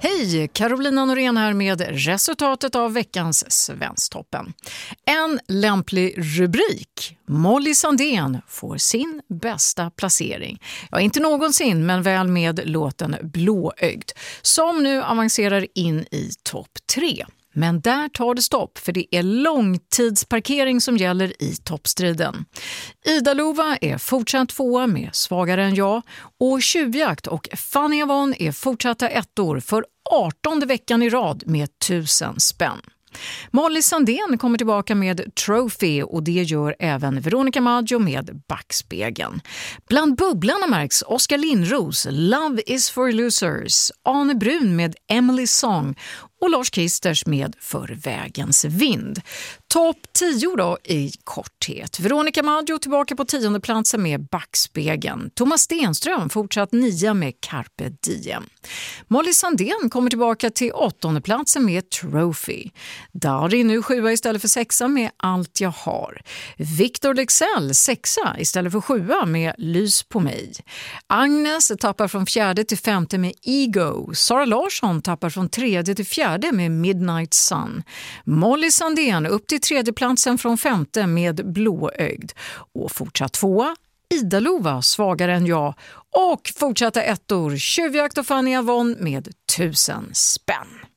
Hej, Carolina Norén här med resultatet av veckans Svensktoppen. En lämplig rubrik. Molly Sandén får sin bästa placering. Ja, inte någonsin, men väl med låten Blåögd, som nu avancerar in i topp 3. Men där tar det stopp, för det är långtidsparkering som gäller i toppstriden. Ida Lova är fortsatt 2 med Svagare än jag, och Tjuvjakt och Fanny Avon är fortsatta 1:or för 18:e veckan i rad med 1000 spänn. Molly Sandén kommer tillbaka med Trophy, och det gör även Veronica Maggio med Backspegeln. Bland bubblarna märks Oskar Lindros Love is for losers, Arne Brun med Emily's Song och Lars Kristers med För vägens vind. Topp 10 då i korthet. Veronica Maggio tillbaka på 10:e platsen med Backspegeln. Thomas Stenström fortsatt 9 med Carpe Diem. Molly Sandén kommer tillbaka till 8:e platsen med Trophy. Darin nu 7 istället för 6 med Allt jag har. Victor Lexell 6 istället för 7 med Lys på mig. Agnes tappar från 4:e till 5:e med Ego. Sara Larsson tappar från 3:e till 4:e med Midnight Sun. Molly Sandén upp till 3:e platsen från 5:e med Blåögd. Och fortsatt 2, Ida Lova Svagare än jag. Och fortsatta 1:or Tjuvjakt och Fanny Avon med 1000 spänn.